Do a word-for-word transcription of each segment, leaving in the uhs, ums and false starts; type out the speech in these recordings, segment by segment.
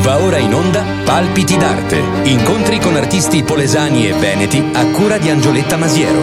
Va ora in onda Palpiti d'arte. Incontri con artisti polesani e veneti a cura di Angioletta Masiero.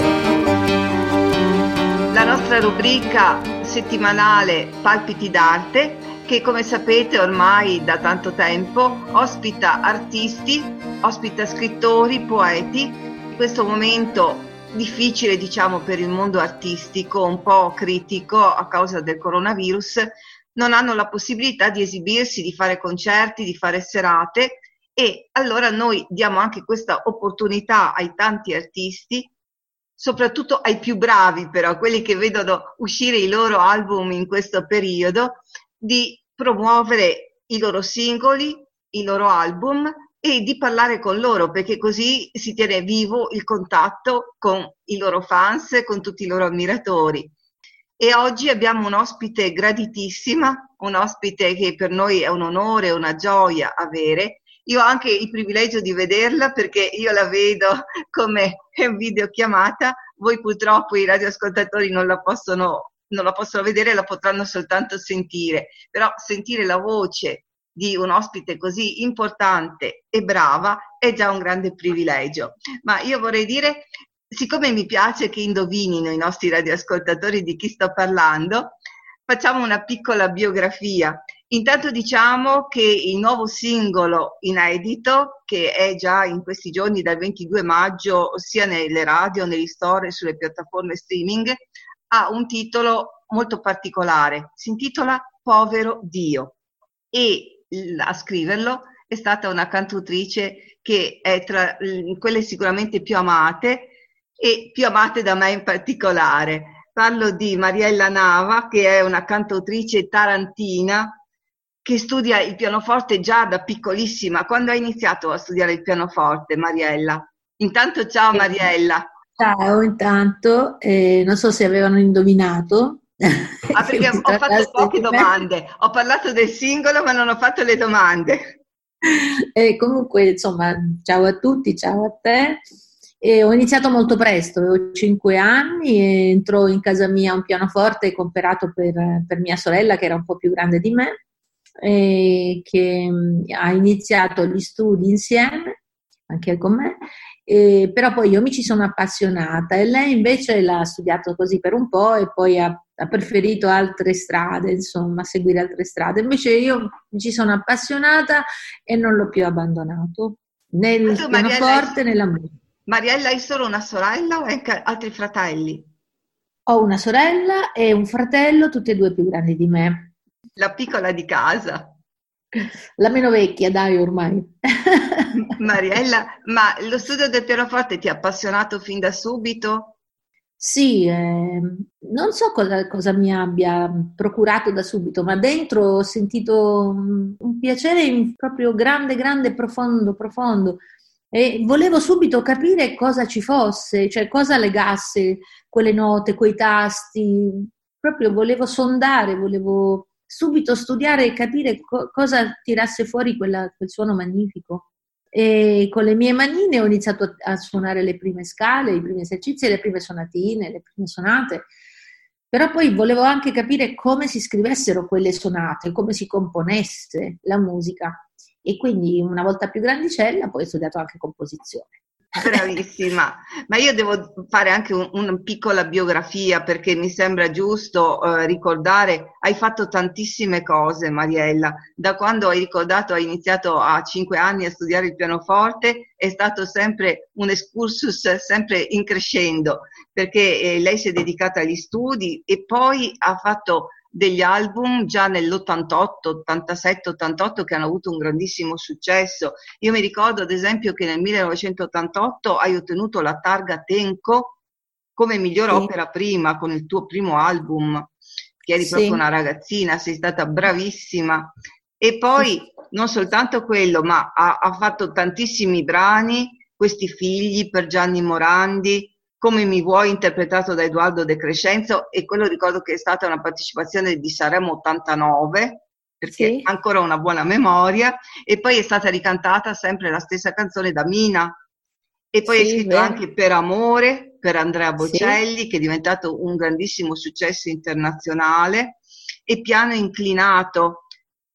La nostra rubrica settimanale Palpiti d'arte, che come sapete ormai da tanto tempo ospita artisti, ospita scrittori, poeti. In questo momento difficile, diciamo, per il mondo artistico, un po' critico a causa del coronavirus, non hanno la possibilità di esibirsi, di fare concerti, di fare serate, e allora noi diamo anche questa opportunità ai tanti artisti, soprattutto ai più bravi però, quelli che vedono uscire i loro album in questo periodo, di promuovere i loro singoli, i loro album e di parlare con loro, perché così si tiene vivo il contatto con i loro fans, con tutti i loro ammiratori. E oggi abbiamo un ospite graditissima, un ospite che per noi è un onore, una gioia avere. Io ho anche il privilegio di vederla perché io la vedo come videochiamata, voi purtroppo i radioascoltatori non la possono, non la possono vedere, la potranno soltanto sentire, però sentire la voce di un ospite così importante e brava è già un grande privilegio. Ma io vorrei dire, siccome mi piace che indovinino i nostri radioascoltatori di chi sto parlando, facciamo una piccola biografia. Intanto diciamo che il nuovo singolo inedito, che è già in questi giorni dal ventidue maggio, sia nelle radio, negli store e sulle piattaforme streaming, ha un titolo molto particolare. Si intitola Povero Dio, e a scriverlo è stata una cantautrice che è tra quelle sicuramente più amate, e più amate da me in particolare. Parlo di Mariella Nava, che è una cantautrice tarantina che studia il pianoforte già da piccolissima. Quando hai iniziato a studiare il pianoforte, Mariella? Intanto ciao Mariella. Ciao, intanto, eh, non so se avevano indovinato. Ah, perché ho fatto poche domande, ho parlato del singolo ma non ho fatto le domande. E comunque, insomma, ciao a tutti, ciao a te. E ho iniziato molto presto, avevo cinque anni e entrò in casa mia un pianoforte comprato per, per mia sorella, che era un po' più grande di me, e che ha iniziato gli studi insieme, anche con me, e, però poi io mi ci sono appassionata e lei invece l'ha studiato così per un po' e poi ha, ha preferito altre strade, insomma, seguire altre strade. Invece io mi ci sono appassionata e non l'ho più abbandonato, né il pianoforte né la musica. Mariella, hai solo una sorella o hai altri fratelli? Ho una sorella e un fratello, tutti e due più grandi di me. La piccola di casa. La meno vecchia, dai, ormai. Mariella, ma lo studio del pianoforte ti ha appassionato fin da subito? Sì, eh, non so cosa, cosa mi abbia procurato da subito, ma dentro ho sentito un, un piacere proprio grande, grande, profondo, profondo. E volevo subito capire cosa ci fosse, cioè cosa legasse quelle note, quei tasti, proprio volevo sondare, volevo subito studiare e capire co- cosa tirasse fuori quella, quel suono magnifico. E con le mie manine ho iniziato a, a suonare le prime scale, i primi esercizi, le prime sonatine, le prime sonate, però poi volevo anche capire come si scrivessero quelle sonate, come si componesse la musica. E quindi una volta più grandicella poi ho studiato anche composizione. Bravissima, ma io devo fare anche un, una piccola biografia perché mi sembra giusto eh, ricordare, hai fatto tantissime cose Mariella, da quando hai ricordato hai iniziato a cinque anni a studiare il pianoforte, è stato sempre un excursus sempre in crescendo, perché eh, lei si è dedicata agli studi e poi ha fatto degli album già nell'ottantotto, ottantasette, ottantotto che hanno avuto un grandissimo successo. Io mi ricordo ad esempio che nel millenovecentottantotto hai ottenuto la targa Tenco come miglior sì. opera prima con il tuo primo album, che eri sì. proprio una ragazzina, sei stata bravissima. E poi sì. non soltanto quello, ma ha, ha fatto tantissimi brani, Questi figli per Gianni Morandi, Come mi vuoi, interpretato da Edoardo De Crescenzo, e quello ricordo che è stata una partecipazione di Sanremo ottantanove, perché sì. ancora una buona memoria, e poi è stata ricantata sempre la stessa canzone da Mina, e poi sì, hai scritto vero. anche Per amore, per Andrea Bocelli, sì. che è diventato un grandissimo successo internazionale, e Piano inclinato,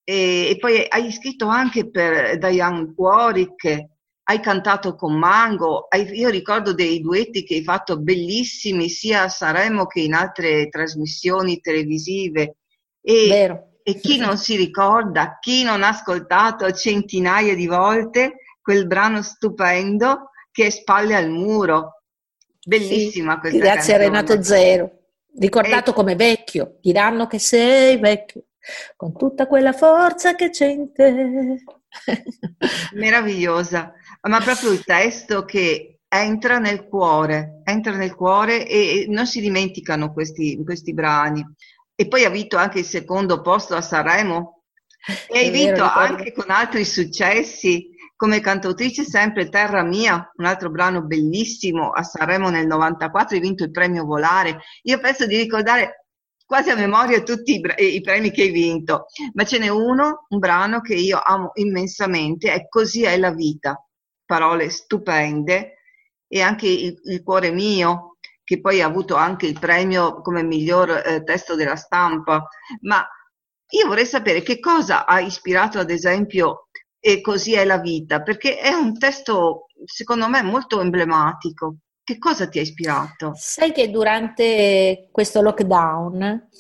e, e poi hai scritto anche per Dionne Warwick, hai cantato con Mango, hai, io ricordo dei duetti che hai fatto bellissimi sia a Sanremo che in altre trasmissioni televisive. E, Vero. e chi non si ricorda, chi non ha ascoltato centinaia di volte quel brano stupendo che è Spalle al muro. Bellissima sì, questa grazie canzone. A Renato Zero, ricordato e... come vecchio, diranno che sei vecchio, con tutta quella forza che c'è in te. Meravigliosa, ma proprio il testo che entra nel cuore, entra nel cuore e non si dimenticano questi, questi brani. E poi ha vinto anche il secondo posto a Sanremo e hai vinto anche con altri successi come cantautrice sempre Terra Mia, un altro brano bellissimo a Sanremo nel novantaquattro, hai vinto il premio Volare. Io penso di ricordare quasi a memoria tutti i, i premi che hai vinto, ma ce n'è uno, un brano che io amo immensamente, è Così è la vita, parole stupende, e anche il, il cuore mio, che poi ha avuto anche il premio come miglior eh, testo della stampa. Ma io vorrei sapere che cosa ha ispirato ad esempio E così è la vita, perché è un testo secondo me molto emblematico. Che cosa ti ha ispirato? Sai che durante questo lockdown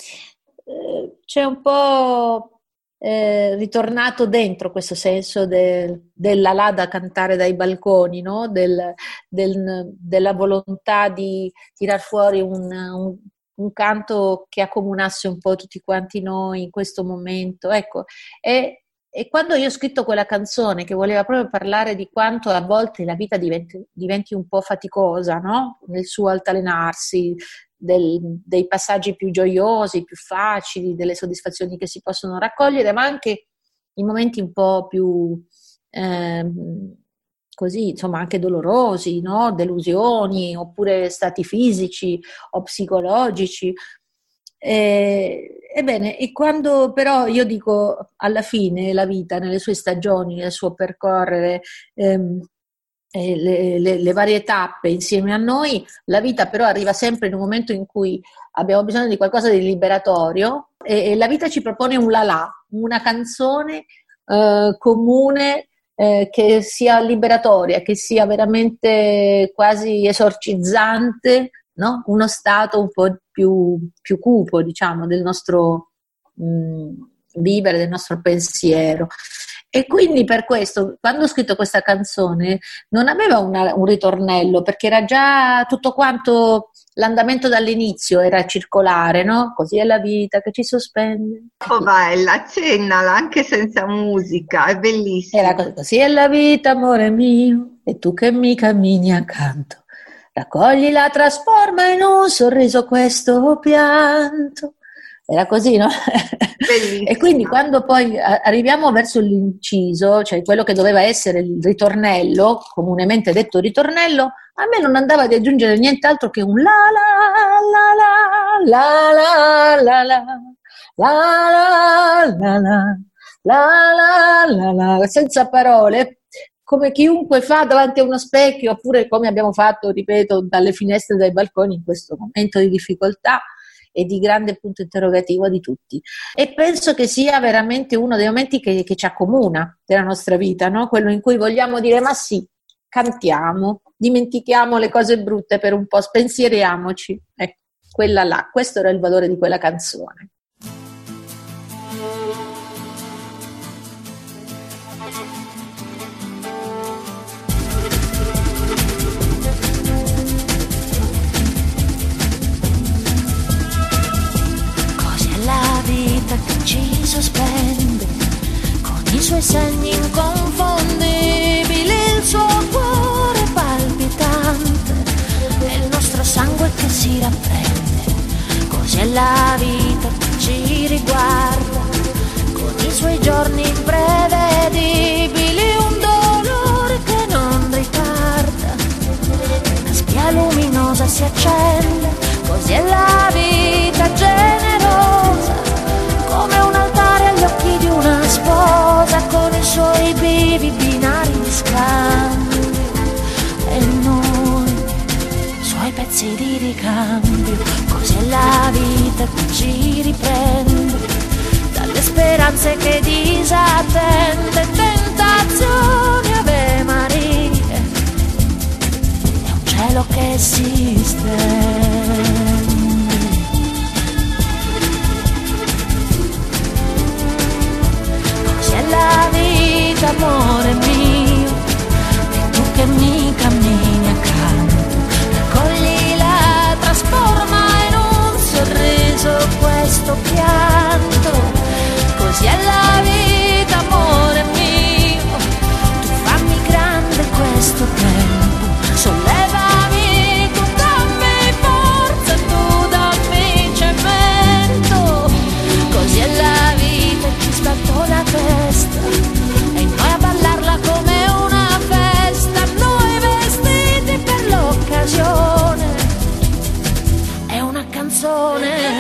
eh, c'è un po' eh, ritornato dentro questo senso del, della là da cantare dai balconi, no? del, del, della volontà di tirar fuori un, un, un canto che accomunasse un po' tutti quanti noi in questo momento. Ecco, e E quando io ho scritto quella canzone che voleva proprio parlare di quanto a volte la vita diventi, diventi un po' faticosa, no? Nel suo altalenarsi, del, dei passaggi più gioiosi, più facili, delle soddisfazioni che si possono raccogliere, ma anche i momenti un po' più ehm, così, insomma, anche dolorosi, no? Delusioni, oppure stati fisici o psicologici. Eh, ebbene, e quando però io dico alla fine la vita nelle sue stagioni, nel suo percorrere ehm, eh, le, le, le varie tappe insieme a noi, la vita però arriva sempre in un momento in cui abbiamo bisogno di qualcosa di liberatorio e, e la vita ci propone un la la, una canzone eh, comune eh, che sia liberatoria, che sia veramente quasi esorcizzante, no? Uno stato un po' più, più cupo, diciamo, del nostro mh, vivere, del nostro pensiero. E quindi per questo, quando ho scritto questa canzone, non aveva una, un ritornello, perché era già tutto quanto, l'andamento dall'inizio era circolare, no? Così è la vita che ci sospende. Oh bella, accennala anche senza musica, è bellissima. Era così, così è la vita, amore mio, e tu che mi cammini accanto. Raccoglila, trasforma in un sorriso questo pianto. Era così, no? Bellissima. E quindi quando poi arriviamo verso l'inciso, cioè quello che doveva essere il ritornello, comunemente detto ritornello, a me non andava di aggiungere nient'altro che un la la la la la la la la la la la la la la, senza parole, come chiunque fa davanti a uno specchio, oppure come abbiamo fatto, ripeto, dalle finestre dai balconi in questo momento di difficoltà e di grande punto interrogativo di tutti. E penso che sia veramente uno dei momenti che, che ci accomuna della nostra vita, no? Quello in cui vogliamo dire ma sì, cantiamo, dimentichiamo le cose brutte per un po', spensieriamoci. Ecco, quella là, questo era il valore di quella canzone. Che ci sospende con i suoi segni inconfondibili, il suo cuore palpitante e il nostro sangue che si rapprende. Così è la vita che ci riguarda con i suoi giorni imprevedibili, un dolore che non ritarda, una spia luminosa si accende. Così è la vita generosa, come un altare agli occhi di una sposa, con i suoi vivi binari di scambio e noi, suoi pezzi di ricambio. Così è la vita che ci riprende dalle speranze che di così è la vita, amore mio. Tu fammi grande questo tempo, sollevami, tu dammi forza, tu dammi cemento, così è la vita e ti sbatto la testa e noi a ballarla come una festa, noi vestiti per l'occasione, è una canzone.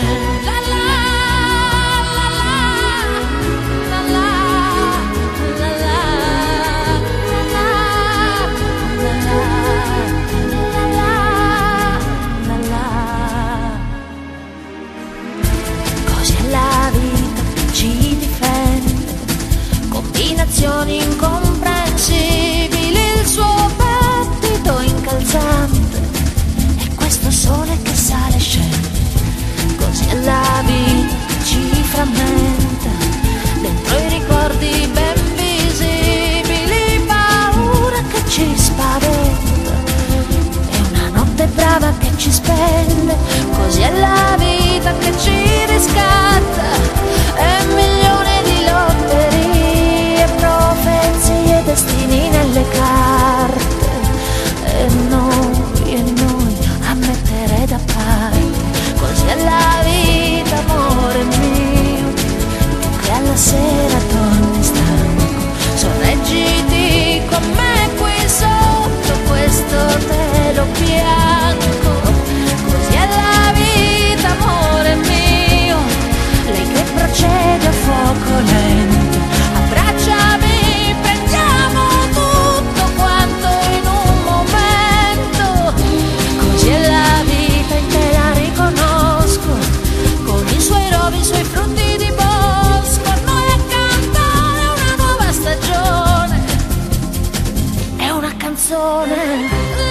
Combinazioni incomprensibili, il suo battito incalzante e questo sole che sale e scende, così è la vita, ci frammenta dentro i ricordi ben visibili, paura che ci spaventa, è una notte brava che ci spende, così è la vita che ci riscatta, è un milione di lotterie, profezie, destini nelle carte, e noi, e noi a mettere da parte, così è la vita, amore mio, tu che alla sera torni stanco, sorreggiti con me qui sotto questo telo bianco, così è la vita, amore mio, lei che procede a fuoco lento, abbracciami, prendiamo tutto quanto in un momento, così è la vita e te la riconosco, con i suoi rovi, i suoi frutti di bosco, noi a cantare una nuova stagione, è una canzone.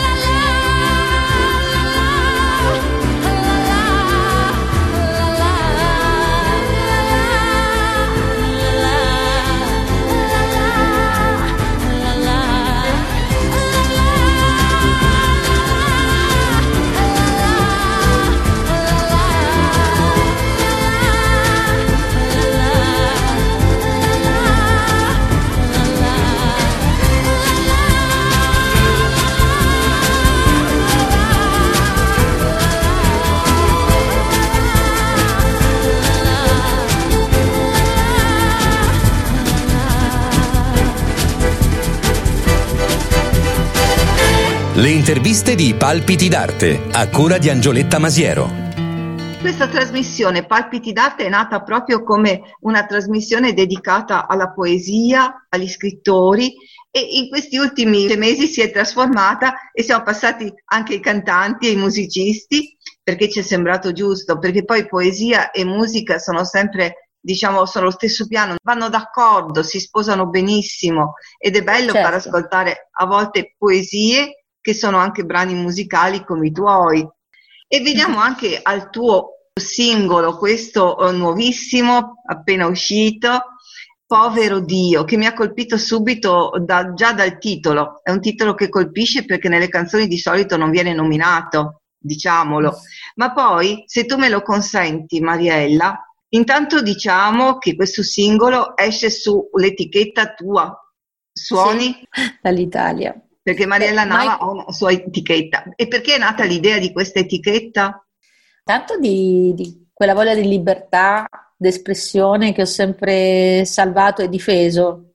Le interviste di Palpiti d'Arte, a cura di Angioletta Masiero. Questa trasmissione Palpiti d'Arte è nata proprio come una trasmissione dedicata alla poesia, agli scrittori, e in questi ultimi mesi si è trasformata e siamo passati anche ai cantanti e ai musicisti, perché ci è sembrato giusto, perché poi poesia e musica sono sempre, diciamo, sono lo stesso piano, vanno d'accordo, si sposano benissimo, ed è bello certo. far ascoltare a volte poesie che sono anche brani musicali come i tuoi. E veniamo anche al tuo singolo, questo uh, nuovissimo, appena uscito, Povero Dio, che mi ha colpito subito da, già dal titolo. È un titolo che colpisce perché nelle canzoni di solito non viene nominato, diciamolo. Ma poi, se tu me lo consenti, Mariella, intanto diciamo che questo singolo esce sull'etichetta tua, Suoni? Sì, dall'Italia. Perché Mariella Beh, Nava mai... ha una sua etichetta. E perché è nata l'idea di questa etichetta? Tanto di, di quella voglia di libertà d'espressione che ho sempre salvato e difeso,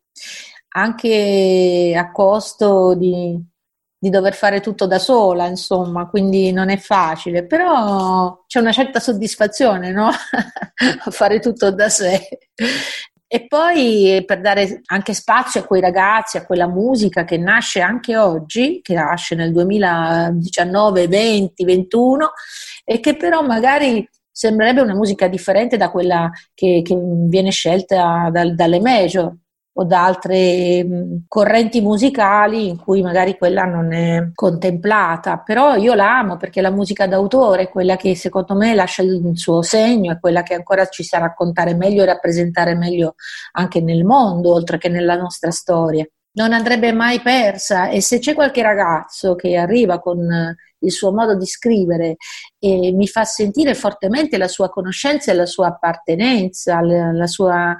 anche a costo di, di dover fare tutto da sola, insomma, quindi non è facile, però c'è una certa soddisfazione, no? A fare tutto da sé. E poi per dare anche spazio a quei ragazzi, a quella musica che nasce anche oggi, che nasce nel duemiladiciannove, venti, ventuno, e che però magari sembrerebbe una musica differente da quella che, che viene scelta da, dalle major o da altre mh, correnti musicali in cui magari quella non è contemplata, però io la amo perché la musica d'autore è quella che secondo me lascia il suo segno, è quella che ancora ci sa raccontare meglio e rappresentare meglio anche nel mondo, oltre che nella nostra storia. Non andrebbe mai persa, e se c'è qualche ragazzo che arriva con il suo modo di scrivere e mi fa sentire fortemente la sua conoscenza e la sua appartenenza, la, la sua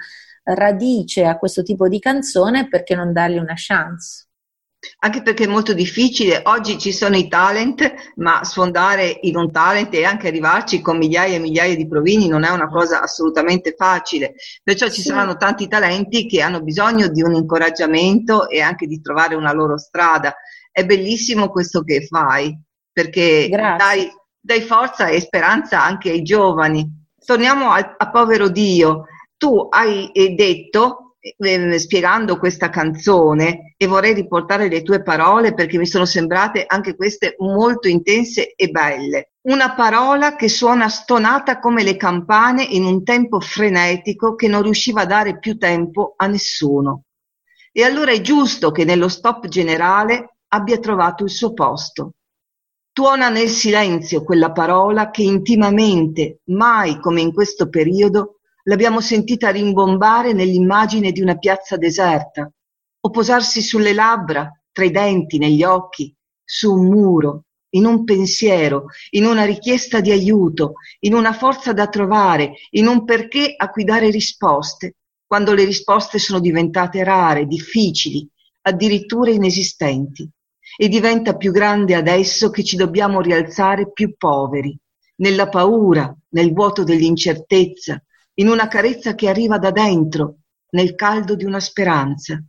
radice a questo tipo di canzone, perché non dargli una chance? Anche perché è molto difficile, oggi ci sono i talent, ma sfondare in un talent e anche arrivarci con migliaia e migliaia di provini non è una cosa assolutamente facile, perciò ci sì. saranno tanti talenti che hanno bisogno di un incoraggiamento e anche di trovare una loro strada. È bellissimo questo che fai, perché dai, dai forza e speranza anche ai giovani. Torniamo a, a Povero Dio. Tu hai detto, eh, spiegando questa canzone, e vorrei riportare le tue parole perché mi sono sembrate anche queste molto intense e belle. Una parola che suona stonata come le campane in un tempo frenetico che non riusciva a dare più tempo a nessuno. E allora è giusto che nello stop generale abbia trovato il suo posto. Tuona nel silenzio quella parola che intimamente, mai come in questo periodo, l'abbiamo sentita rimbombare nell'immagine di una piazza deserta, o posarsi sulle labbra, tra i denti, negli occhi, su un muro, in un pensiero, in una richiesta di aiuto, in una forza da trovare, in un perché a cui dare risposte, quando le risposte sono diventate rare, difficili, addirittura inesistenti. E diventa più grande adesso che ci dobbiamo rialzare più poveri, nella paura, nel vuoto dell'incertezza, in una carezza che arriva da dentro, nel caldo di una speranza.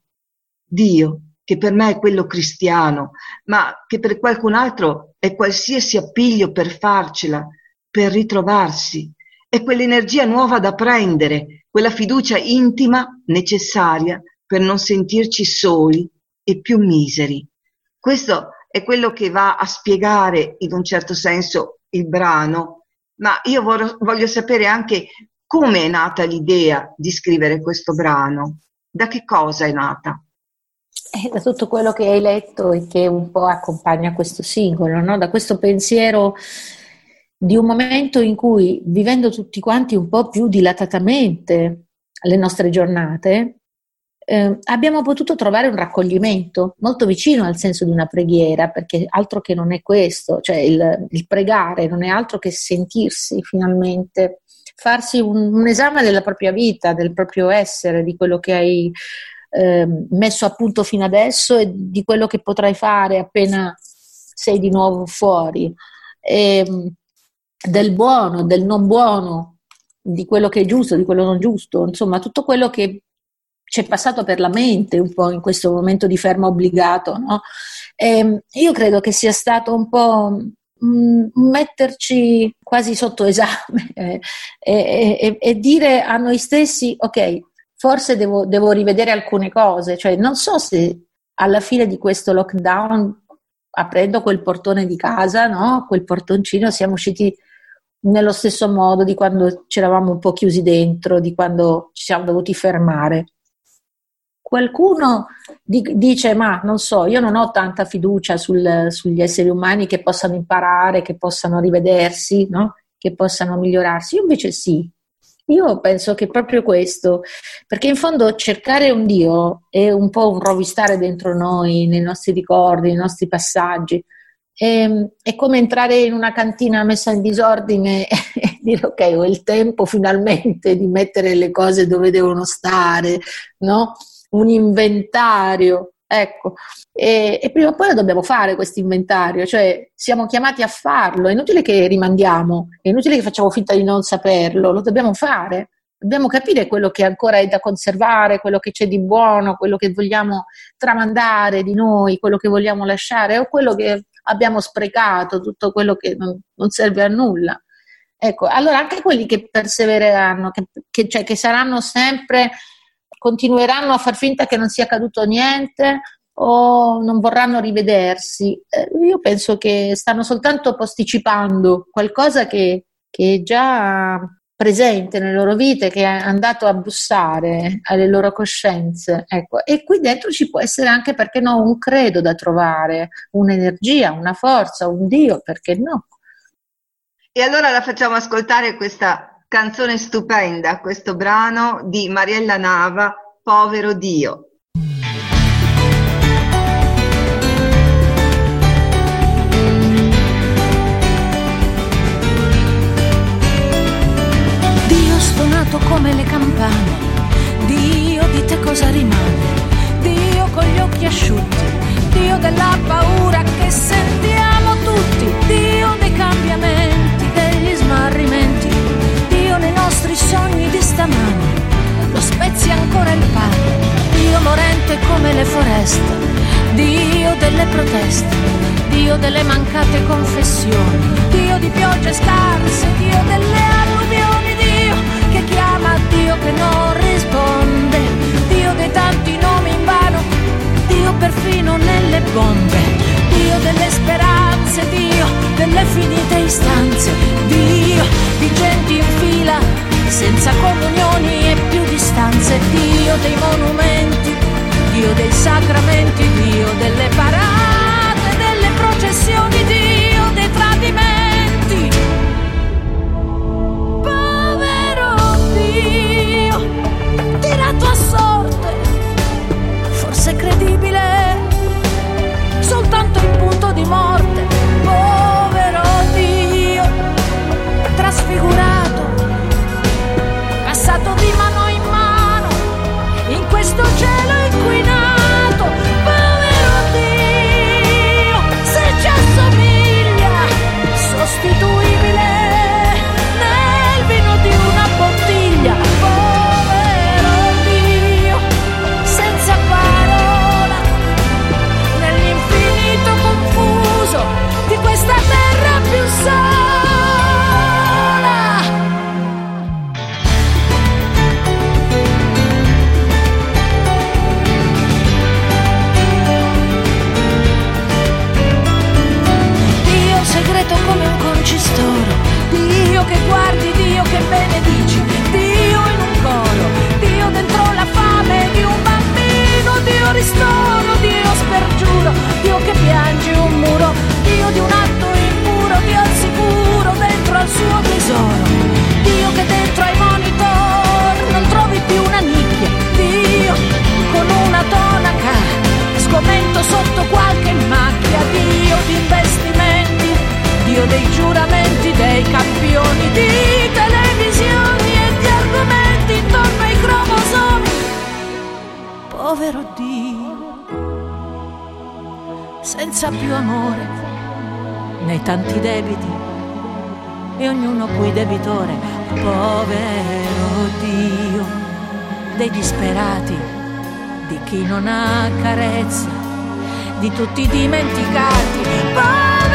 Dio, che per me è quello cristiano, ma che per qualcun altro è qualsiasi appiglio per farcela, per ritrovarsi, è quell'energia nuova da prendere, quella fiducia intima necessaria per non sentirci soli e più miseri. Questo è quello che va a spiegare in un certo senso il brano, ma io voglio, voglio sapere anche come è nata l'idea di scrivere questo brano, da che cosa è nata? Eh, da tutto quello che hai letto e che un po' accompagna questo singolo, no? Da questo pensiero di un momento in cui, vivendo tutti quanti un po' più dilatatamente le nostre giornate, Eh, abbiamo potuto trovare un raccoglimento molto vicino al senso di una preghiera, perché altro che non è questo, cioè il, il pregare non è altro che sentirsi finalmente, farsi un, un esame della propria vita, del proprio essere, di quello che hai eh, messo a punto fino adesso e di quello che potrai fare appena sei di nuovo fuori, e, del buono, del non buono, di quello che è giusto, di quello non giusto, insomma tutto quello che ci è passato per la mente un po' in questo momento di fermo obbligato, no? E io credo che sia stato un po' mh, metterci quasi sotto esame eh, e, e, e dire a noi stessi, ok, forse devo, devo rivedere alcune cose, cioè non so se alla fine di questo lockdown, aprendo quel portone di casa, no? Quel portoncino, siamo usciti nello stesso modo di quando ci eravamo un po' chiusi dentro, di quando ci siamo dovuti fermare. Qualcuno di, dice, ma non so, io non ho tanta fiducia sul, sugli esseri umani che possano imparare, che possano rivedersi, no? Che possano migliorarsi. Io invece sì, io penso che proprio questo, perché in fondo cercare un Dio è un po' un rovistare dentro noi, nei nostri ricordi, nei nostri passaggi. È, è come entrare in una cantina messa in disordine e dire ok, ho il tempo finalmente di mettere le cose dove devono stare, no? Un inventario, ecco, e, e prima o poi lo dobbiamo fare questo inventario, cioè siamo chiamati a farlo, è inutile che rimandiamo, è inutile che facciamo finta di non saperlo, lo dobbiamo fare, dobbiamo capire quello che ancora è da conservare, quello che c'è di buono, quello che vogliamo tramandare di noi, quello che vogliamo lasciare o quello che abbiamo sprecato, tutto quello che non, non serve a nulla. Ecco, allora anche quelli che persevereranno, che, che, cioè, che saranno sempre, continueranno a far finta che non sia accaduto niente o non vorranno rivedersi, eh, io penso che stanno soltanto posticipando qualcosa che, che è già presente nelle loro vite, che è andato a bussare alle loro coscienze, ecco. E qui dentro ci può essere anche, perché no, un credo da trovare, un'energia, una forza, un Dio, perché no? E allora la facciamo ascoltare questa canzone stupenda, questo brano di Mariella Nava, Povero Dio. Dio stonato come le campane, Dio cosa rimane? Dio con gli occhi asciutti, Dio della paura che sentiamo tutti, Dio dei cambiamenti, degli smarrimenti, Dio nei nostri sogni di stamani, lo spezia ancora il pane, Dio morente come le foreste, Dio delle proteste, Dio delle mancate confessioni, Dio di piogge scarse, Dio delle alluvioni, Dio che chiama, Dio che non risponde, Dio dei tanti nomi in vano, Dio perfino nelle bombe, Dio delle speranze, Dio delle finite istanze, Dio di gente in fila senza comunioni e più distanze, Dio dei monumenti, Dio dei sacramenti, Dio delle parate, delle processioni, Dio dei tradimenti. Povero Dio, tirato a sorte, forse credibile, soltanto in punto di morte. Povero Dio, trasfigurato, passato di mano in mano in questo cielo inquinato. Povero Dio, se ci assomiglia, sostituibile nel vino di una bottiglia. Povero Dio, senza parola, nell'infinito confuso di questa terra più sola. Segreto come un concistoro, Dio che guardi, Dio che benedici, Dio in un coro, Dio dentro la fame di un bambino, Dio ristoro, Dio spergiuro, Dio che piange un muro, Dio di un atto impuro, Dio al sicuro dentro al suo tesoro, Dio che dentro ai monitor non trovi più una nicchia, Dio con una tonaca sgomento sotto qualche macchia, Dio di investimenti, Dio dei giuramenti, dei campioni di televisioni e di argomenti intorno ai cromosomi. Povero Dio, senza più amore nei tanti debiti e ognuno cui debitore. Povero Dio dei disperati, di chi non ha carezza, di tutti dimenticati. Povero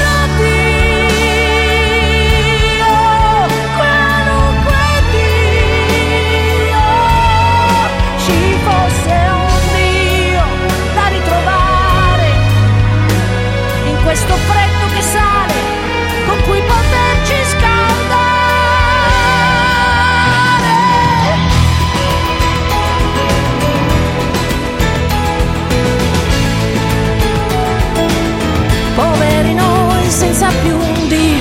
questo freddo che sale, con cui poterci scaldare. Poveri noi senza più un Dio.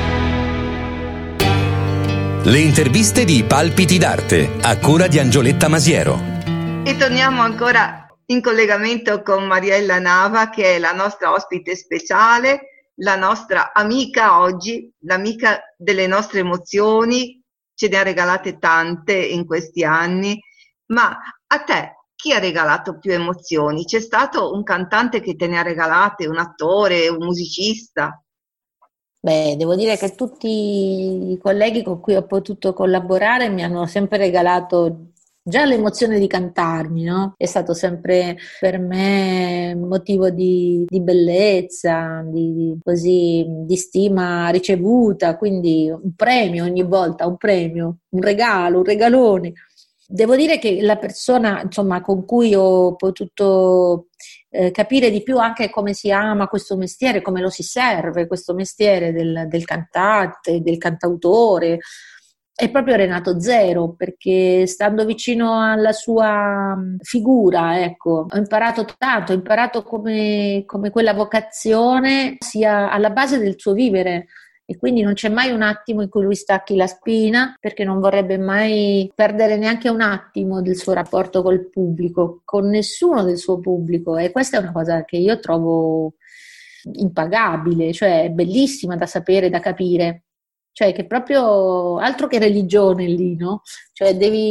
Le interviste di Palpiti d'Arte, a cura di Angioletta Masiero. E torniamo ancora in collegamento con Mariella Nava, che è la nostra ospite speciale, la nostra amica oggi, l'amica delle nostre emozioni. Ce ne ha regalate tante in questi anni, ma a te chi ha regalato più emozioni? C'è stato un cantante che te ne ha regalate, un attore, un musicista? Beh, devo dire che tutti i colleghi con cui ho potuto collaborare mi hanno sempre regalato già l'emozione di cantarmi, no? È stato sempre per me motivo di, di bellezza, di, così, di stima ricevuta, quindi un premio ogni volta, un premio, un regalo, un regalone. Devo dire che la persona, insomma, con cui ho potuto eh, capire di più anche come si ama questo mestiere, come lo si serve questo mestiere del, del cantante, del cantautore, è proprio Renato Zero, perché stando vicino alla sua figura, ecco, ho imparato tanto, ho imparato come, come quella vocazione sia alla base del suo vivere, e quindi non c'è mai un attimo in cui lui stacchi la spina, perché non vorrebbe mai perdere neanche un attimo del suo rapporto col pubblico, con nessuno del suo pubblico, e questa è una cosa che io trovo impagabile, cioè bellissima da sapere, da capire. Cioè che proprio altro che religione lì, no? Cioè devi,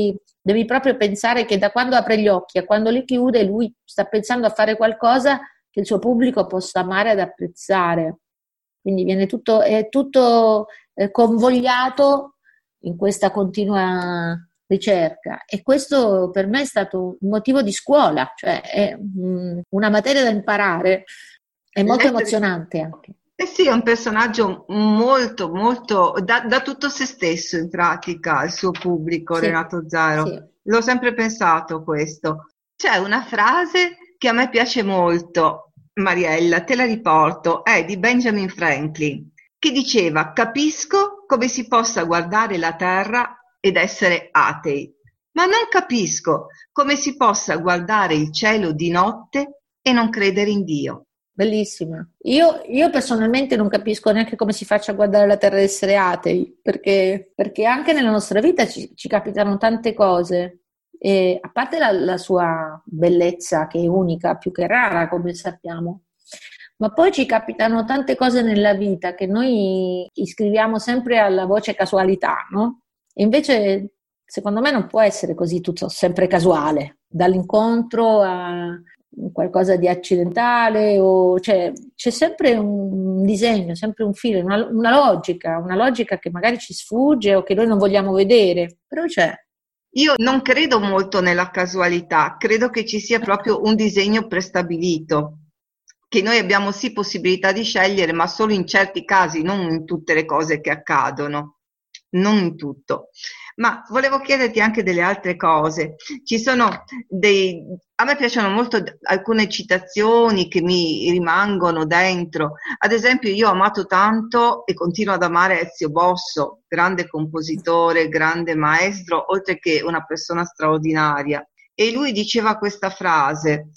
devi proprio pensare che da quando apre gli occhi a quando li chiude lui sta pensando a fare qualcosa che il suo pubblico possa amare ed apprezzare. Quindi viene tutto, è tutto eh, convogliato in questa continua ricerca, e questo per me è stato un motivo di scuola, cioè è mh, una materia da imparare, è molto L'essere- emozionante anche. Eh sì, è un personaggio molto, molto, da, da tutto se stesso in pratica, il suo pubblico, Sì, Renato Zero. sì. L'ho sempre pensato questo. C'è una frase che a me piace molto, Mariella, te la riporto, è di Benjamin Franklin, che diceva: capisco come si possa guardare la terra ed essere atei, ma non capisco come si possa guardare il cielo di notte e non credere in Dio. Bellissima. Io, io personalmente non capisco neanche come si faccia a guardare la terra ed essere atei, perché, perché anche nella nostra vita ci, ci capitano tante cose, e a parte la, la sua bellezza che è unica, più che rara, come sappiamo, ma poi ci capitano tante cose nella vita che noi iscriviamo sempre alla voce casualità, no? E invece secondo me non può essere così tutto sempre casuale, dall'incontro a qualcosa di accidentale, o cioè c'è sempre un disegno, sempre un filo, una, una logica, una logica che magari ci sfugge o che noi non vogliamo vedere, però c'è. Io non credo molto nella casualità, credo che ci sia proprio un disegno prestabilito, che noi abbiamo sì possibilità di scegliere, ma solo in certi casi, non in tutte le cose che accadono, non in tutto. Ma volevo chiederti anche delle altre cose. Ci sono dei, a me piacciono molto alcune citazioni che mi rimangono dentro. Ad esempio, io ho amato tanto e continuo ad amare Ezio Bosso, grande compositore, grande maestro, oltre che una persona straordinaria. E lui diceva questa frase,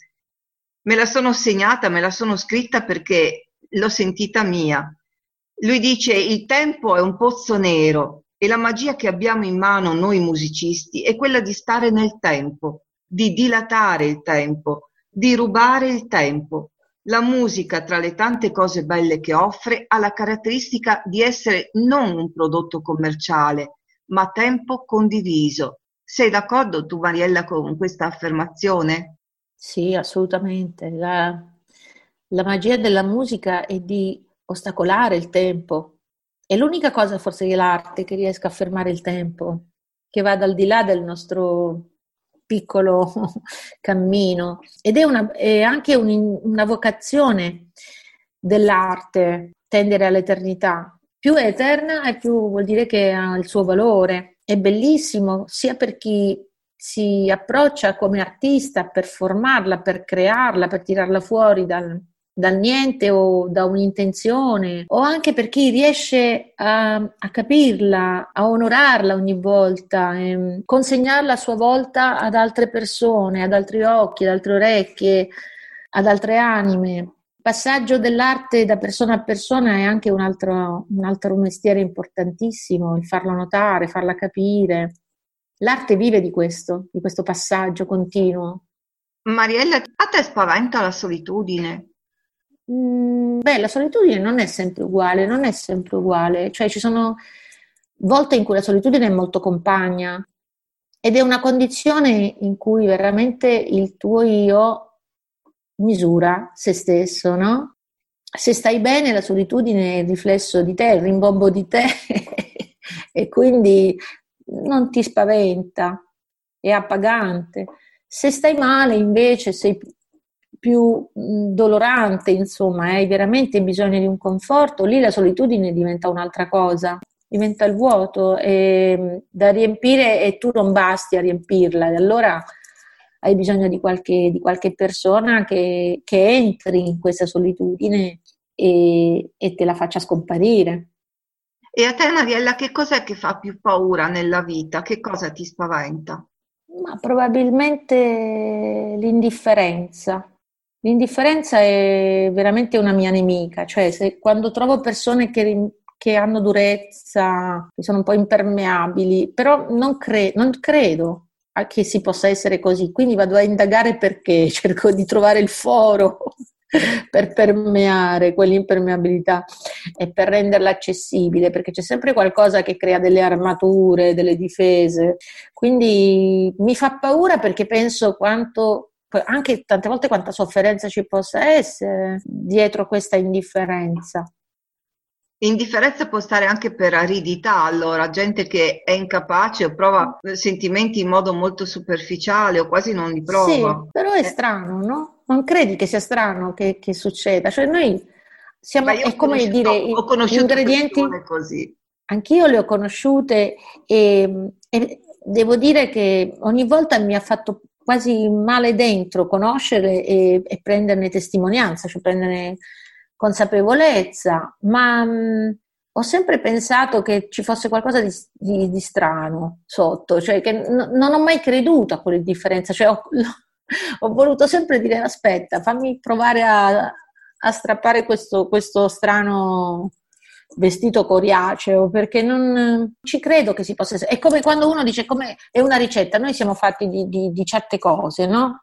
me la sono segnata, me la sono scritta perché l'ho sentita mia. Lui dice: il tempo è un pozzo nero e la magia che abbiamo in mano noi musicisti è quella di stare nel tempo, di dilatare il tempo, di rubare il tempo. La musica, tra le tante cose belle che offre, ha la caratteristica di essere non un prodotto commerciale, ma tempo condiviso. Sei d'accordo tu, Mariella, con questa affermazione? Sì, assolutamente. La, la magia della musica è di ostacolare il tempo. È l'unica cosa forse dell'arte che riesca a fermare il tempo, che vada al di là del nostro piccolo cammino. Ed è, una, è anche un, una vocazione dell'arte, tendere all'eternità. Più è eterna e più vuol dire che ha il suo valore. È bellissimo sia per chi si approccia come artista per formarla, per crearla, per tirarla fuori dal, dal niente o da un'intenzione, o anche per chi riesce a, a capirla, a onorarla ogni volta, e consegnarla a sua volta ad altre persone, ad altri occhi, ad altre orecchie, ad altre anime. Il passaggio dell'arte da persona a persona è anche un altro, un altro mestiere importantissimo, il farlo notare, farla capire. L'arte vive di questo, di questo passaggio continuo. Mariella, a te spaventa la solitudine? Mm, beh, la solitudine non è sempre uguale, non è sempre uguale, cioè ci sono volte in cui la solitudine è molto compagna ed è una condizione in cui veramente il tuo io misura se stesso, no? Se stai bene, la solitudine è il riflesso di te, il rimbombo di te e quindi non ti spaventa, è appagante. Se stai male, invece, sei più dolorante, insomma, hai veramente bisogno di un conforto, lì la solitudine diventa un'altra cosa, diventa il vuoto e, da riempire, e tu non basti a riempirla, e allora hai bisogno di qualche, di qualche persona che, che entri in questa solitudine e, e te la faccia scomparire. E a te, Mariella, che cos'è che fa più paura nella vita? Che cosa ti spaventa? Ma probabilmente l'indifferenza. L'indifferenza è veramente una mia nemica, cioè se, quando trovo persone che, che hanno durezza, che sono un po' impermeabili, però non, cre- non credo che si possa essere così, quindi vado a indagare perché, cerco di trovare il foro per permeare quell'impermeabilità e per renderla accessibile, perché c'è sempre qualcosa che crea delle armature, delle difese. Quindi mi fa paura, perché penso quanto, anche tante volte, quanta sofferenza ci possa essere dietro questa indifferenza. Indifferenza può stare anche per aridità, allora, gente che è incapace o prova sentimenti in modo molto superficiale o quasi non li prova. Sì, però è eh. strano, no? Non credi che sia strano che, che succeda? Cioè noi siamo, Io è come dire, ho, ho conosciuto gli ingredienti, così. Anch'io le ho conosciute e, e devo dire che ogni volta mi ha fatto quasi male dentro conoscere e, e prenderne testimonianza, cioè prenderne consapevolezza, ma mh, ho sempre pensato che ci fosse qualcosa di, di, di strano sotto, cioè che n- non ho mai creduto a quell'indifferenza, cioè ho, ho voluto sempre dire aspetta, fammi provare a, a strappare questo, questo strano vestito coriaceo, perché non ci credo che si possa essere. È come quando uno dice come è una ricetta, noi siamo fatti di, di, di certe cose, no?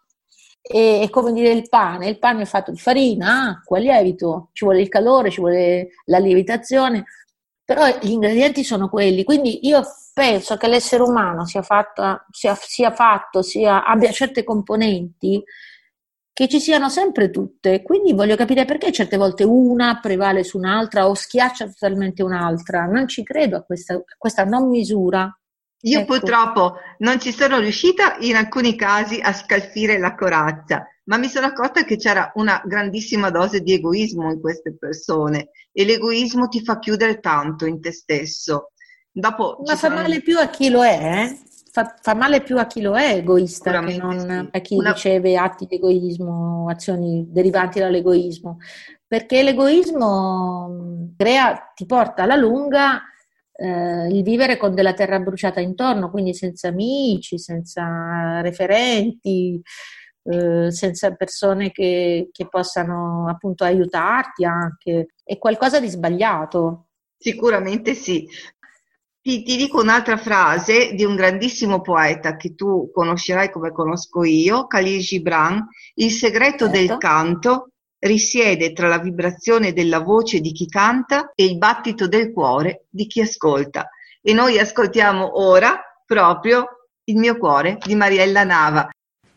E, è come dire il pane, il pane è fatto di farina, acqua, lievito, ci vuole il calore, ci vuole la lievitazione, però gli ingredienti sono quelli, quindi io penso che l'essere umano sia fatto, sia, sia fatto, sia, abbia certe componenti che ci siano sempre tutte, quindi voglio capire perché certe volte una prevale su un'altra o schiaccia totalmente un'altra. Non ci credo a questa, a questa non misura. Io ecco. Purtroppo non ci sono riuscita in alcuni casi a scalfire la corazza, ma mi sono accorta che c'era una grandissima dose di egoismo in queste persone e l'egoismo ti fa chiudere tanto in te stesso. Dopo ma fa sono... male più a chi lo è, eh? Fa, fa male più a chi lo è egoista che non sì. a chi Una... riceve atti di egoismo, azioni derivanti dall'egoismo, perché l'egoismo crea, ti porta alla lunga eh, il vivere con della terra bruciata intorno, quindi senza amici, senza referenti, eh, senza persone che, che possano appunto aiutarti anche. È qualcosa di sbagliato. Sicuramente sì. Ti, ti dico un'altra frase di un grandissimo poeta che tu conoscerai come conosco io, Khalil Gibran: il segreto Certo. del canto risiede tra la vibrazione della voce di chi canta e il battito del cuore di chi ascolta. E noi ascoltiamo ora proprio Il mio cuore di Mariella Nava.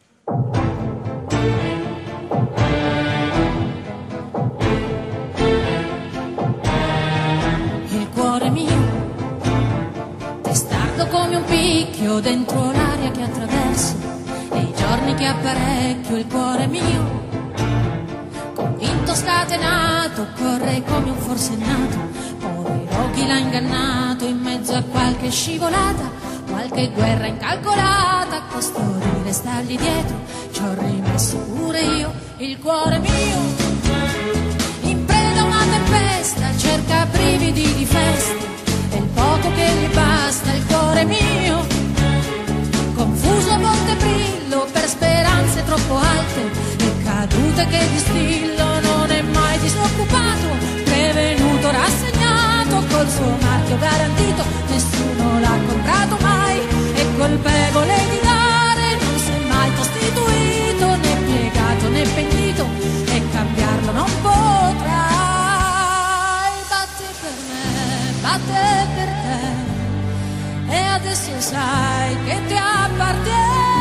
Il cuore mio, testardo come un picchio dentro l'aria che attraverso e i giorni che apparecchio. Il cuore mio, convinto scatenato, corre come un forsennato, povero chi l'ha ingannato in mezzo a qualche scivolata, qualche guerra incalcolata, a costo di restargli dietro ci ho rimesso pure io. Il cuore mio, in preda a una tempesta, cerca brividi di festa e il poco che gli basta. Il cuore mio, confuso a volte brillo per speranze troppo alte e cadute che distillo, non è mai disoccupato, prevenuto, rassegnato, col suo marchio garantito, nessuno l'ha comprato mai, è colpevole di dare, non si è mai costituito, né piegato né pentito, e cambiarlo non potrai. Batte per me, batte per te, e adesso sai che ti appartiene,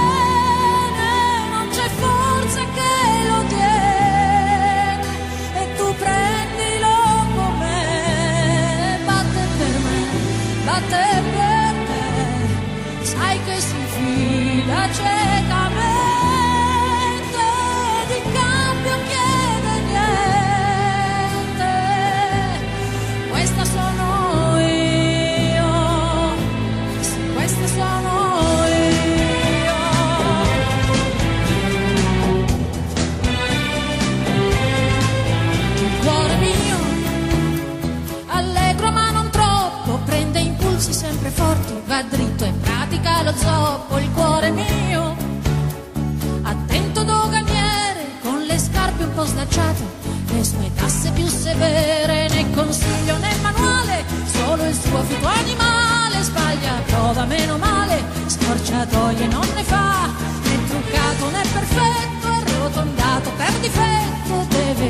non c'è forza che lo tiene, e tu prendilo con me. Batte per me, batte per te, sai che si fila ciecamente, di cambio chiede niente. Questa sono io, sì, questa sono io. Il cuore mio, allegro ma non troppo, prende impulsi sempre forti, va dritto e pratica lo zoppo. Il cuore mio, attento doganiere, con le scarpe un po' slacciate, le sue tasse più severe, né consiglio né manuale, solo il suo fico animale, sbaglia, prova meno male, scorciatoie non ne fa, né truccato né perfetto, arrotondato per difetto, deve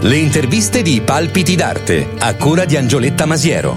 Le interviste di Palpiti d'Arte, a cura di Angioletta Masiero.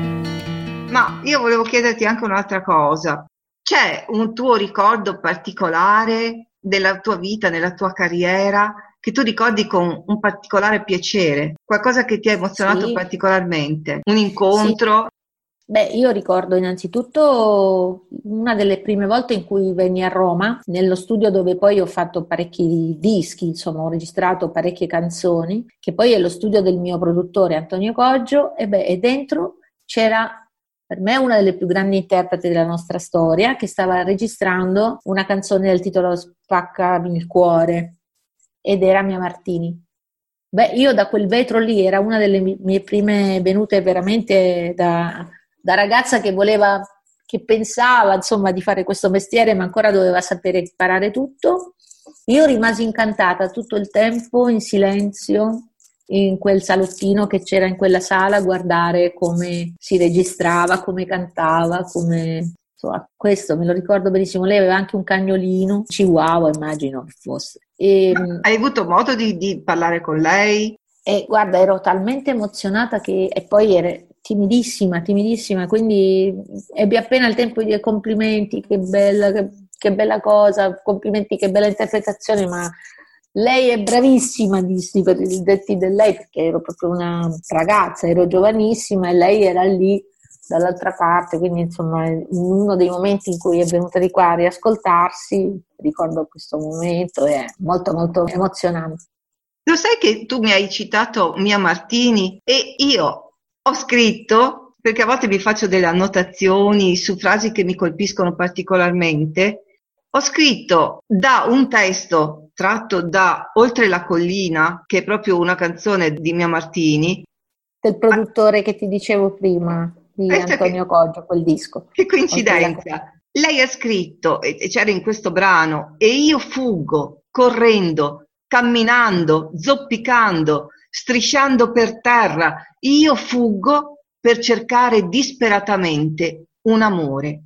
Ma io volevo chiederti anche un'altra cosa. C'è un tuo ricordo particolare della tua vita, nella tua carriera, che tu ricordi con un particolare piacere? Qualcosa che ti ha emozionato Sì. particolarmente? Un incontro? Beh, io ricordo innanzitutto una delle prime volte in cui venni a Roma, nello studio dove poi ho fatto parecchi dischi, insomma ho registrato parecchie canzoni, che poi è lo studio del mio produttore Antonio Coggio, e beh, e dentro c'era per me una delle più grandi interpreti della nostra storia, che stava registrando una canzone del titolo Spaccami il cuore, ed era Mia Martini. Beh, io da quel vetro lì, era una delle mie prime venute veramente da... da ragazza che voleva, che pensava insomma di fare questo mestiere ma ancora doveva sapere imparare tutto. Io rimasi incantata tutto il tempo in silenzio in quel salottino che c'era in quella sala a guardare come si registrava, come cantava, come... Insomma, questo me lo ricordo benissimo. Lei aveva anche un cagnolino, Chihuahua immagino che fosse. E, hai avuto modo di, di parlare con lei? E guarda, ero talmente emozionata che e poi era timidissima, timidissima, quindi ebbi appena il tempo di dire complimenti, che bella, che, che bella cosa, complimenti, che bella interpretazione, ma lei è bravissima, dissi per i detti di lei, perché ero proprio una ragazza, ero giovanissima e lei era lì dall'altra parte, quindi insomma in uno dei momenti in cui è venuta di qua a riascoltarsi, ricordo questo momento, è molto molto emozionante. Lo sai che tu mi hai citato Mia Martini e io ho scritto, perché a volte mi faccio delle annotazioni su frasi che mi colpiscono particolarmente, ho scritto da un testo tratto da Oltre la collina, che è proprio una canzone di Mia Martini. Del produttore che ti dicevo prima, di Questo Antonio che, Coggio, quel disco. Che coincidenza! Lei ha scritto, e c'era in questo brano, e io fuggo, correndo, camminando, zoppicando, strisciando per terra, io fuggo per cercare disperatamente un amore.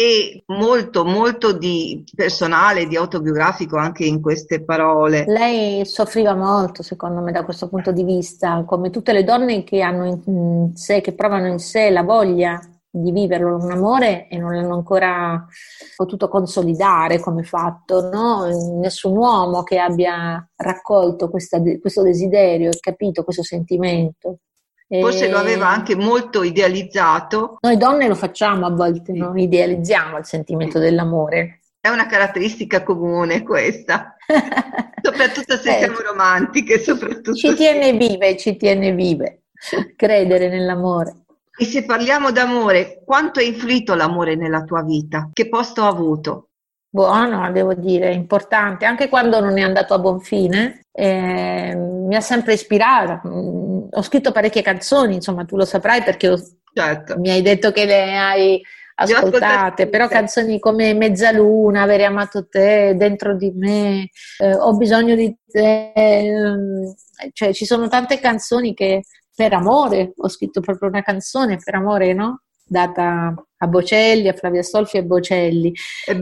E molto, molto di personale, di autobiografico anche in queste parole. Lei soffriva molto, secondo me, da questo punto di vista, come tutte le donne che hanno in sé, che provano in sé la voglia di vivere un amore e non l'hanno ancora potuto consolidare come fatto, no? Nessun uomo che abbia raccolto questa, questo desiderio e capito questo sentimento. Forse e... lo aveva anche molto idealizzato. Noi donne lo facciamo a volte, sì. No? Idealizziamo il sentimento sì. dell'amore. È una caratteristica comune questa, soprattutto se eh, siamo romantiche. Soprattutto ci tiene vive, ci tiene vive, credere nell'amore. E se parliamo d'amore, quanto ha influito l'amore nella tua vita? Che posto ha avuto? Buono, devo dire, importante, anche quando non è andato a buon fine, eh, mi ha sempre ispirata. Ho scritto parecchie canzoni, insomma, tu lo saprai perché ho, certo. mi hai detto che le hai ascoltate, però canzoni come Mezzaluna, Avere amato te, Dentro di me, eh, Ho bisogno di te, eh, cioè ci sono tante canzoni che per amore, ho scritto proprio una canzone per amore, no? Data a Bocelli, a Flavia Astolfi e Bocelli,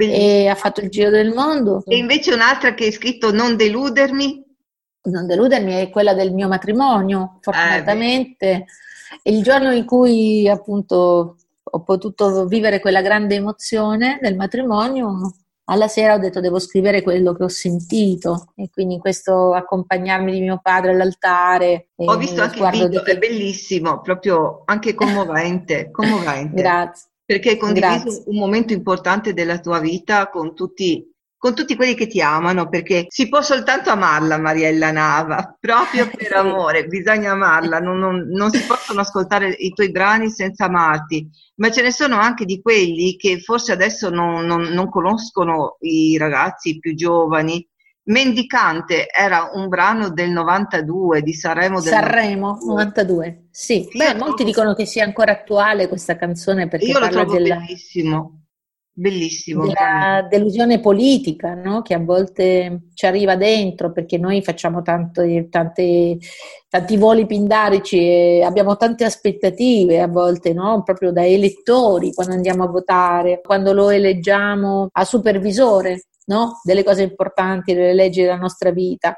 e ha fatto il giro del mondo. E invece un'altra che hai scritto, Non deludermi? Non deludermi è quella del mio matrimonio, fortunatamente. Eh, il giorno in cui appunto ho potuto vivere quella grande emozione del matrimonio, alla sera ho detto devo scrivere quello che ho sentito, e quindi in questo accompagnarmi di mio padre all'altare. Ho visto anche il video, è bellissimo, proprio anche commovente, commovente. Grazie. Perché hai condiviso Grazie. un momento importante della tua vita con tutti, con tutti quelli che ti amano, perché si può soltanto amarla Mariella Nava, proprio per amore, bisogna amarla, non, non, non si possono ascoltare i tuoi brani senza amarti, ma ce ne sono anche di quelli che forse adesso non, non, non conoscono i ragazzi più giovani. Mendicante era un brano del novantadue di Sanremo del Sanremo novantadue, sì. Sì, beh, molti trovo... dicono che sia ancora attuale questa canzone perché io lo parla trovo della... bellissimo. Bellissimo, della delusione politica, no? Che a volte ci arriva dentro perché noi facciamo tanto, tante, tanti voli pindarici e abbiamo tante aspettative a volte, no? Proprio da elettori quando andiamo a votare, quando lo eleggiamo a supervisore, no? Delle cose importanti, delle leggi della nostra vita.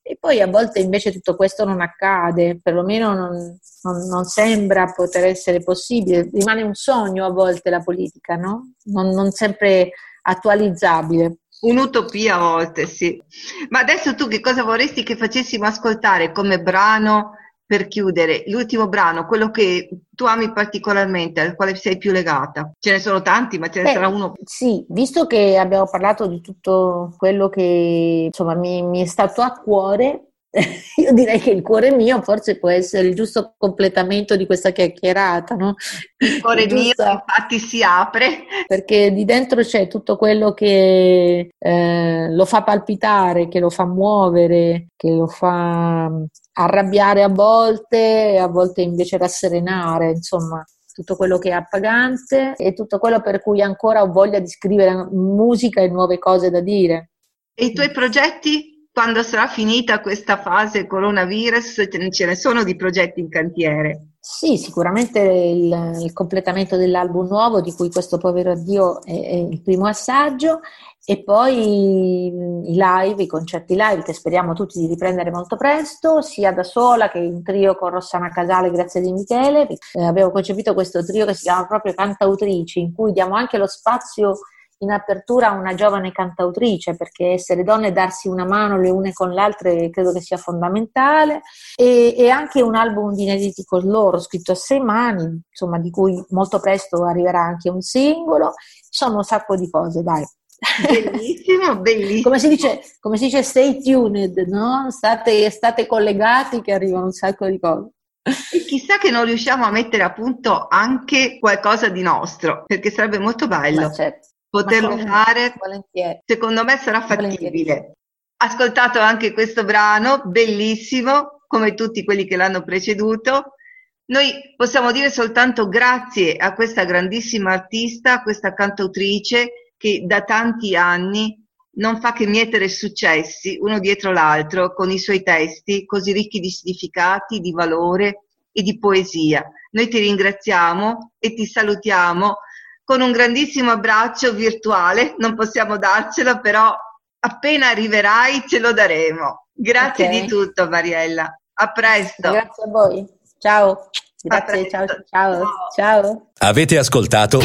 E poi a volte invece tutto questo non accade, perlomeno non, non, non sembra poter essere possibile, rimane un sogno a volte la politica, no? Non, non sempre attualizzabile. Un'utopia a volte, sì. Ma adesso tu che cosa vorresti che facessimo ascoltare come brano per chiudere? L'ultimo brano, quello che tu ami particolarmente, al quale sei più legata? Ce ne sono tanti, ma ce ne Beh, sarà uno. sì, visto che abbiamo parlato di tutto quello che insomma mi, mi è stato a cuore, io direi che il cuore mio forse può essere il giusto completamento di questa chiacchierata, no? Il cuore Il mio giusto, infatti si apre. perché di dentro c'è tutto quello che eh, lo fa palpitare, che lo fa muovere, che lo fa arrabbiare a volte e a volte invece rasserenare, insomma tutto quello che è appagante e tutto quello per cui ancora ho voglia di scrivere musica e nuove cose da dire. E i tuoi progetti? Quando sarà finita questa fase coronavirus, ce ne sono di progetti in cantiere? Sì, sicuramente il, il completamento dell'album nuovo, di cui questo povero addio è, è il primo assaggio, e poi i live, i concerti live che speriamo tutti di riprendere molto presto, sia da sola che in trio con Rossana Casale, grazie di Michele. Eh, abbiamo concepito questo trio che si chiama proprio Cantautrici, in cui diamo anche lo spazio in apertura a una giovane cantautrice, perché essere donne e darsi una mano le une con le altre credo che sia fondamentale, e, e anche un album di inediti con loro scritto a sei mani, insomma, di cui molto presto arriverà anche un singolo. Sono un sacco di cose, dai. Bellissimo, bellissimo. Come si dice, come si dice stay tuned, no? State, state collegati che arrivano un sacco di cose. E chissà che non riusciamo a mettere a punto anche qualcosa di nostro, perché sarebbe molto bello. Ma certo. Poterlo fare, volentieri. Secondo me sarà fattibile. Ascoltato anche questo brano, bellissimo, come tutti quelli che l'hanno preceduto. Noi possiamo dire soltanto grazie a questa grandissima artista, questa cantautrice che da tanti anni non fa che mietere successi uno dietro l'altro con i suoi testi così ricchi di significati, di valore e di poesia. Noi ti ringraziamo e ti salutiamo con un grandissimo abbraccio virtuale, non possiamo darcelo, però appena arriverai ce lo daremo. Grazie okay. di tutto, Mariella. A presto. Grazie a voi. Ciao. Grazie, ciao, ciao, ciao. Avete ascoltato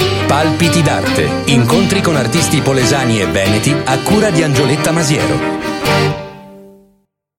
Palpiti d'arte, incontri con artisti polesani e veneti a cura di Angioletta Masiero.